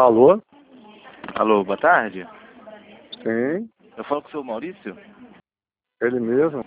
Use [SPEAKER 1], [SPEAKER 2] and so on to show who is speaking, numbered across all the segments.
[SPEAKER 1] Alô?
[SPEAKER 2] Alô, boa tarde.
[SPEAKER 1] Sim,
[SPEAKER 2] Eu falo com o senhor Maurício?
[SPEAKER 1] ele mesmo.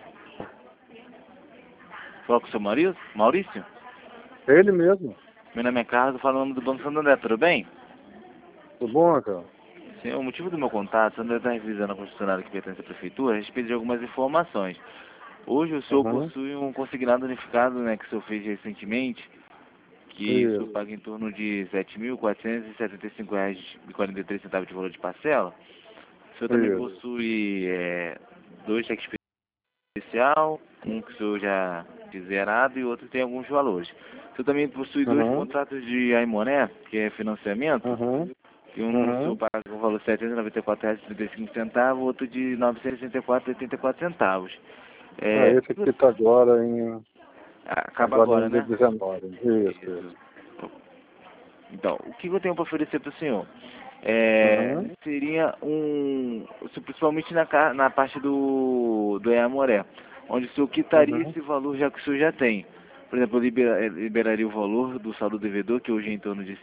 [SPEAKER 2] Falo com o senhor Maurício? Maurício?
[SPEAKER 1] Ele mesmo.
[SPEAKER 2] Meu nome é Carlos, eu falo o nome do Banco Santander, tudo bem?
[SPEAKER 1] Tudo bom, cara?
[SPEAKER 2] Sim, o motivo do meu contato, o Santander está revisando a concessionária que pertence à Prefeitura a respeito de algumas informações. Hoje o senhor
[SPEAKER 1] Uhum.
[SPEAKER 2] possui um consignado unificado, né, que o senhor fez recentemente, que o senhor
[SPEAKER 1] Isso.
[SPEAKER 2] paga em torno de R$ 7.475,43 de valor de parcela. O senhor também
[SPEAKER 1] Isso.
[SPEAKER 2] possui dois cheques especial, um que o senhor já de zerado e outro que tem alguns valores. O senhor também possui dois
[SPEAKER 1] Uhum.
[SPEAKER 2] contratos de Aimoné, que é financiamento,
[SPEAKER 1] Uhum.
[SPEAKER 2] e um o senhor
[SPEAKER 1] Uhum.
[SPEAKER 2] paga o valor de R$ 794,35, outro de R$ 964,84. É,
[SPEAKER 1] Esse aqui tá
[SPEAKER 2] acaba
[SPEAKER 1] agora
[SPEAKER 2] agora,
[SPEAKER 1] em dia
[SPEAKER 2] né?
[SPEAKER 1] 19. Isso,
[SPEAKER 2] Isso.
[SPEAKER 1] isso.
[SPEAKER 2] Então, o que eu tenho para oferecer para o senhor?
[SPEAKER 1] Uhum.
[SPEAKER 2] Seria principalmente na parte do Eamoré, onde o senhor quitaria
[SPEAKER 1] Uhum.
[SPEAKER 2] esse valor já que o senhor já tem. Por exemplo, eu liberaria o valor do saldo devedor, que hoje é em torno de R$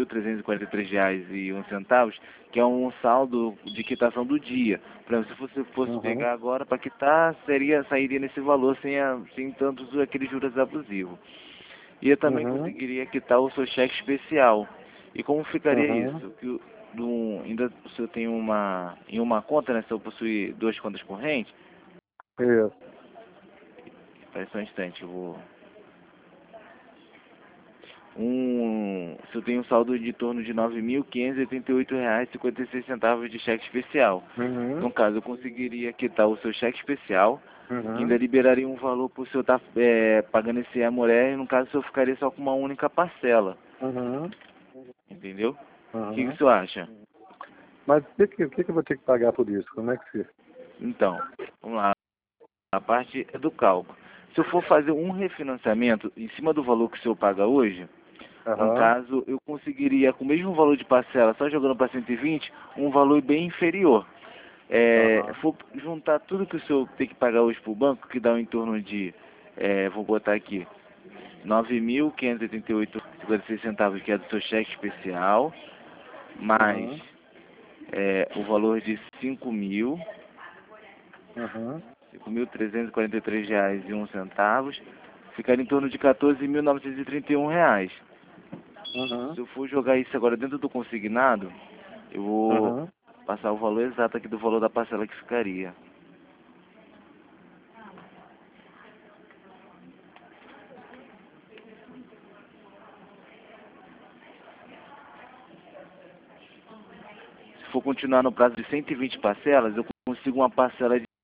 [SPEAKER 2] 5.343,01, que é um saldo de quitação do dia. Por exemplo, se você fosse
[SPEAKER 1] Uhum.
[SPEAKER 2] pegar agora para quitar, sairia nesse valor sem tantos aqueles juros abusivos. E eu também
[SPEAKER 1] Uhum.
[SPEAKER 2] conseguiria quitar o seu cheque especial. E como ficaria
[SPEAKER 1] Uhum.
[SPEAKER 2] isso? Ainda o senhor tem em uma conta, né? Se eu possuir duas contas correntes,
[SPEAKER 1] Isso.
[SPEAKER 2] espera só um instante, eu vou. Se eu tenho um saldo de torno de R$ 9.588,56 de cheque especial.
[SPEAKER 1] Uhum.
[SPEAKER 2] No caso, eu conseguiria quitar o seu cheque especial, que ainda
[SPEAKER 1] Uhum.
[SPEAKER 2] liberaria um valor para o senhor estar pagando esse Amoré, e no caso o senhor ficaria só com uma única parcela.
[SPEAKER 1] Uhum.
[SPEAKER 2] Entendeu? O que
[SPEAKER 1] Uhum.
[SPEAKER 2] o senhor acha?
[SPEAKER 1] Mas o que eu vou ter que pagar por isso? Como é que fica?
[SPEAKER 2] Então, vamos lá. A parte é do cálculo. Se eu for fazer um refinanciamento em cima do valor que o senhor paga hoje, no
[SPEAKER 1] Aham.
[SPEAKER 2] caso, eu conseguiria, com o mesmo valor de parcela, só jogando para 120, um valor bem inferior.
[SPEAKER 1] Aham.
[SPEAKER 2] For juntar tudo que o senhor tem que pagar hoje para o banco, que dá em torno de, vou botar aqui, R$ 9.588,56, que é do seu cheque especial, mais
[SPEAKER 1] Aham.
[SPEAKER 2] o valor de 5.000.
[SPEAKER 1] Aham.
[SPEAKER 2] R$ 5.343,01, ficaria em torno de R$ 14.931.
[SPEAKER 1] Aham.
[SPEAKER 2] Se eu for jogar isso agora dentro do consignado, eu vou
[SPEAKER 1] Aham.
[SPEAKER 2] passar o valor exato aqui do valor da parcela que ficaria. Se for continuar no prazo de 120 parcelas, eu consigo uma parcela de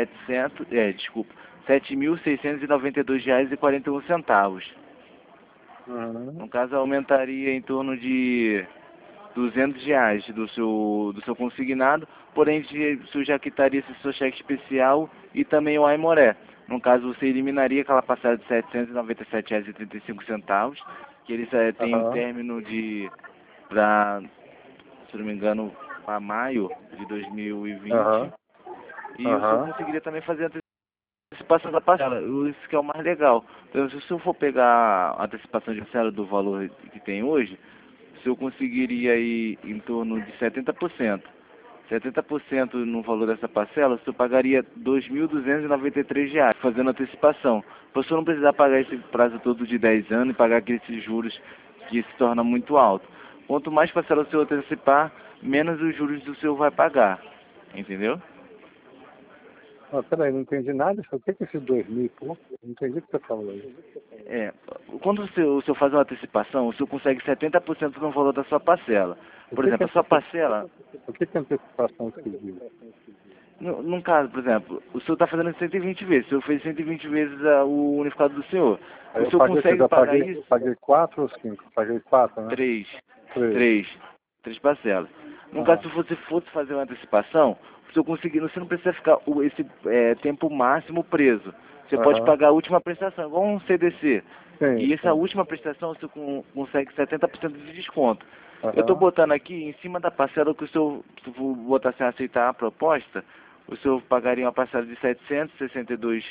[SPEAKER 2] 7.692,41.
[SPEAKER 1] Aham.
[SPEAKER 2] No caso, aumentaria em torno de R$ 200 do seu consignado, porém você já quitaria esse seu cheque especial e também o Aimoré. No caso, você eliminaria aquela parcela de R$ 797,35, que eles têm um
[SPEAKER 1] Aham.
[SPEAKER 2] término para, se não me engano, para maio de 2020.
[SPEAKER 1] Aham.
[SPEAKER 2] E o senhor
[SPEAKER 1] Aham.
[SPEAKER 2] conseguiria também fazer a antecipação da parcela, isso que é o mais legal. Então, se o senhor for pegar a antecipação de parcela do valor que tem hoje, o senhor conseguiria ir em torno de 70%. 70% no valor dessa parcela, o senhor pagaria R$ 2.293 fazendo antecipação. Para o senhor não precisar pagar esse prazo todo de 10 anos e pagar aqueles juros que se torna muito alto. Quanto mais parcela o senhor antecipar, menos os juros do senhor vai pagar. Entendeu?
[SPEAKER 1] Peraí, não entendi nada. O que é esses 2.000 e pouco? Não entendi o que você falou aí.
[SPEAKER 2] É, quando o senhor faz uma antecipação, o senhor consegue 70% no valor da sua parcela.
[SPEAKER 1] O
[SPEAKER 2] Por
[SPEAKER 1] que que
[SPEAKER 2] exemplo,
[SPEAKER 1] é
[SPEAKER 2] a sua
[SPEAKER 1] antecipação?
[SPEAKER 2] parcela,
[SPEAKER 1] O que que é antecipação que se diz?
[SPEAKER 2] num caso, por exemplo, o senhor está fazendo 120 vezes, o senhor fez 120 vezes o unificado do senhor.
[SPEAKER 1] Aí
[SPEAKER 2] O
[SPEAKER 1] eu
[SPEAKER 2] senhor
[SPEAKER 1] paguei, eu
[SPEAKER 2] consegue
[SPEAKER 1] já
[SPEAKER 2] pagar
[SPEAKER 1] paguei,
[SPEAKER 2] isso?
[SPEAKER 1] paguei 4 ou 5? Paguei 4, né?
[SPEAKER 2] Três.
[SPEAKER 1] 3.
[SPEAKER 2] Três. Três parcelas. No caso,
[SPEAKER 1] Ah,
[SPEAKER 2] se você fosse fazer uma antecipação, se eu conseguir, você não precisa ficar esse tempo máximo preso. Você pode
[SPEAKER 1] aham.
[SPEAKER 2] pagar a última prestação, igual um CDC.
[SPEAKER 1] Sim,
[SPEAKER 2] E essa
[SPEAKER 1] sim.
[SPEAKER 2] última prestação você consegue 70% de desconto. Eu estou
[SPEAKER 1] Aham.
[SPEAKER 2] botando aqui em cima da parcela que o senhor, se eu botar sem aceitar a proposta, o senhor pagaria uma parcela de 762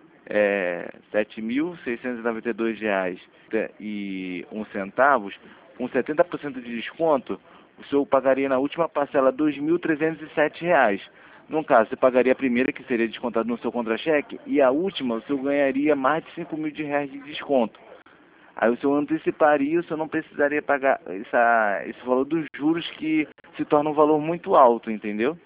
[SPEAKER 2] R$ 7.692,01, com 70% de desconto, o senhor pagaria na última parcela R$ 2.307. No caso, você pagaria a primeira, que seria descontada no seu contra-cheque, e a última, o senhor ganharia mais de R$ 5.000 de desconto. Aí o senhor anteciparia, o senhor não precisaria pagar esse valor dos juros, que se torna um valor muito alto, entendeu?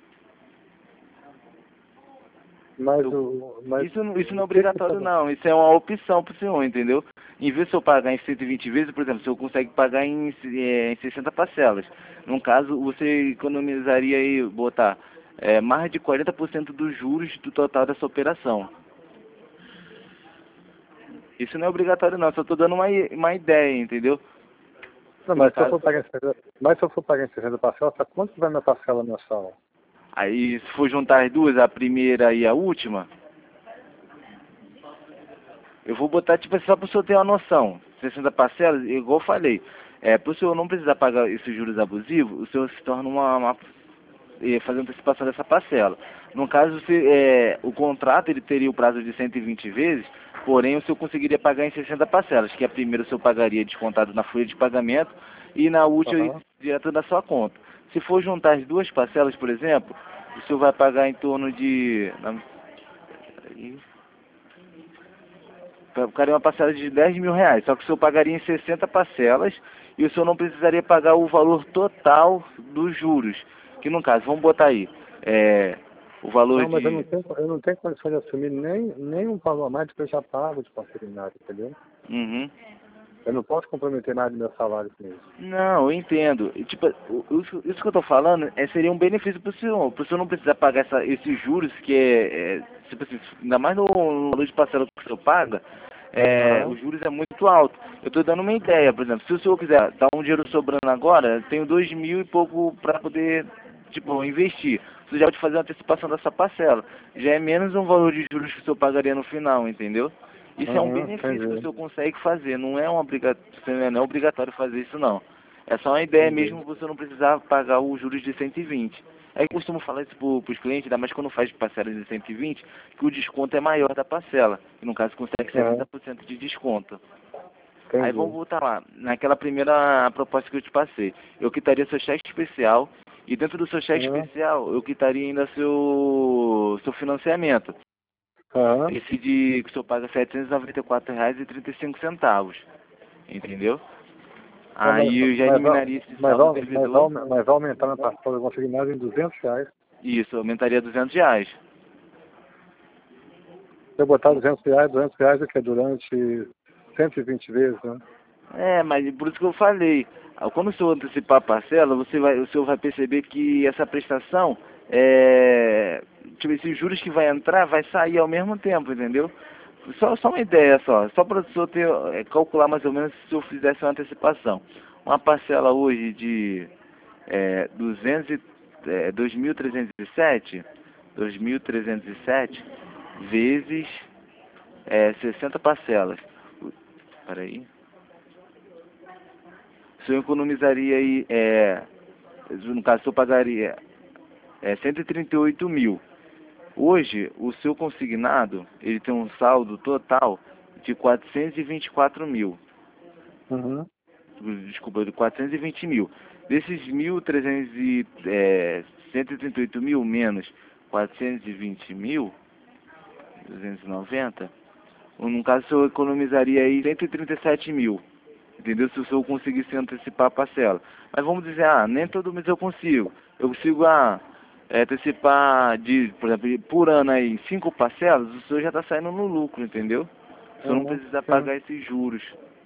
[SPEAKER 2] Isso não é obrigatório, não. Isso é uma opção para o senhor, entendeu? Em vez de o senhor pagar em 120 vezes, por exemplo, o senhor consegue pagar em 60 parcelas. No caso, você economizaria aí, botar mais de 40% dos juros do total dessa operação. Isso não é obrigatório, não. Só estou dando uma ideia, entendeu?
[SPEAKER 1] Não, mas se eu for pagar em 60 parcelas, para quanto que vai minha parcela mensal?
[SPEAKER 2] Aí, se for juntar as duas, a primeira e a última, eu vou botar, tipo, só para o senhor ter uma noção. 60 parcelas, igual eu falei, para o senhor não precisar pagar esses juros abusivos, o senhor se torna fazer antecipação dessa parcela. No caso, o contrato ele teria o prazo de 120 vezes, porém o senhor conseguiria pagar em 60 parcelas, que a primeira o senhor pagaria descontado na folha de pagamento e na última direto da sua conta. Se for juntar as duas parcelas, por exemplo, o senhor vai pagar em torno de... Ficaria uma parcela de R$ 10.000, só que o senhor pagaria em 60 parcelas e o senhor não precisaria pagar o valor total dos juros. Que no caso, vamos botar aí, o valor
[SPEAKER 1] não, mas
[SPEAKER 2] de...
[SPEAKER 1] eu não tenho condição de assumir nem um valor a mais do que eu já pago de consignado, entendeu?
[SPEAKER 2] Uhum.
[SPEAKER 1] Eu não posso comprometer nada do meu salário com isso.
[SPEAKER 2] Não, eu entendo. E, tipo, isso que eu estou falando seria um benefício para o senhor não precisar pagar esses juros, que tipo assim, ainda mais no valor de parcela que o senhor paga, os juros é muito alto. Eu estou dando uma ideia, por exemplo, se o senhor quiser dar um dinheiro sobrando agora, eu tenho 2.000 e pouco para poder, tipo, investir. Você já pode fazer uma antecipação dessa parcela. Já é menos um valor de juros que o senhor pagaria no final, entendeu? Isso é um benefício que o senhor consegue fazer, não é não é obrigatório fazer isso, não. É só uma ideia mesmo, você não precisar pagar os juros de 120. É que eu costumo falar isso para os clientes, ainda mais quando faz parcelas de 120, que o desconto é maior da parcela. E no caso consegue 70% de desconto. Aí vamos voltar lá, naquela primeira proposta que eu te passei. Eu quitaria seu cheque especial, e dentro do seu cheque especial, eu quitaria ainda seu financiamento. Esse que o senhor paga R$ 794,35, entendeu? Aí eu já eliminaria esse saldo do servidor.
[SPEAKER 1] Mas vai aumentar minha parcela consignada em R$ 200.
[SPEAKER 2] Isso, aumentaria R$ 200.
[SPEAKER 1] Se eu botar R$ 200 é que é durante 120 vezes, né?
[SPEAKER 2] Mas por isso que eu falei. Quando o senhor antecipar a parcela, o senhor vai perceber que essa prestação, tipo, esses juros que vai entrar, vai sair ao mesmo tempo, entendeu? Só uma ideia só para o senhor calcular mais ou menos se o senhor fizesse uma antecipação. Uma parcela hoje de 2.307 vezes 60 parcelas. Peraí. O senhor economizaria aí, no caso, o senhor pagaria 138 mil. Hoje, o seu consignado, ele tem um saldo total de 424 mil. Desculpa, de 420 mil. Desses 138 mil menos 420 mil, 290, no caso, o senhor economizaria aí 137 mil. Entendeu? Se o senhor conseguisse antecipar a parcela. Mas vamos dizer, nem todo mês eu consigo. Eu consigo antecipar, por exemplo, por ano aí, 5 parcelas, o senhor já está saindo no lucro, entendeu? O senhor não precisa pagar esses juros.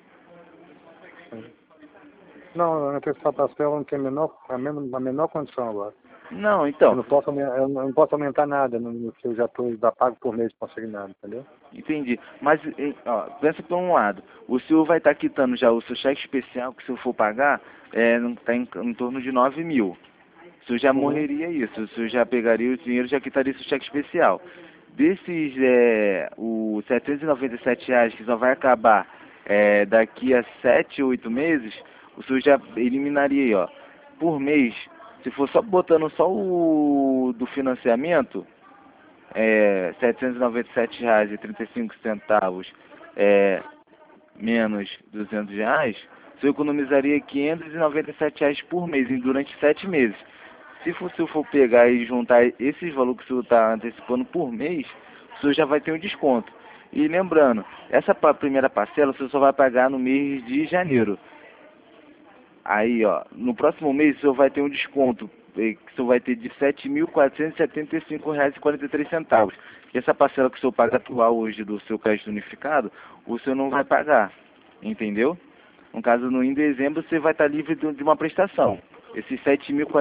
[SPEAKER 1] Não, antecipar a parcela não tem a menor condição agora.
[SPEAKER 2] Não, então.
[SPEAKER 1] Eu não posso aumentar nada no que eu já estou pago por mês consignado, entendeu?
[SPEAKER 2] Entendi. Mas, pensa por um lado. O senhor vai estar quitando já o seu cheque especial, que se eu for pagar, está em torno de 9 mil. O senhor já morreria isso. O senhor já pegaria o dinheiro e já quitaria esse cheque especial. Desses, os R$ 797 que só vai acabar daqui a 7, 8 meses, o senhor já eliminaria aí, por mês, se for só botando só o do financiamento, R$ 797,35, menos R$ 200, o senhor economizaria R$ 597 por mês durante 7 meses. Se o senhor for pegar e juntar esses valores que o senhor está antecipando por mês, o senhor já vai ter um desconto. E lembrando, essa primeira parcela o senhor só vai pagar no mês de janeiro. Aí, ó, no próximo mês o senhor vai ter um desconto, que o senhor vai ter de R$ 7.475,43. E essa parcela que o senhor paga atual hoje do seu crédito unificado, o senhor não vai pagar, entendeu? No caso, em dezembro, você vai estar livre de uma prestação. Esses 7.400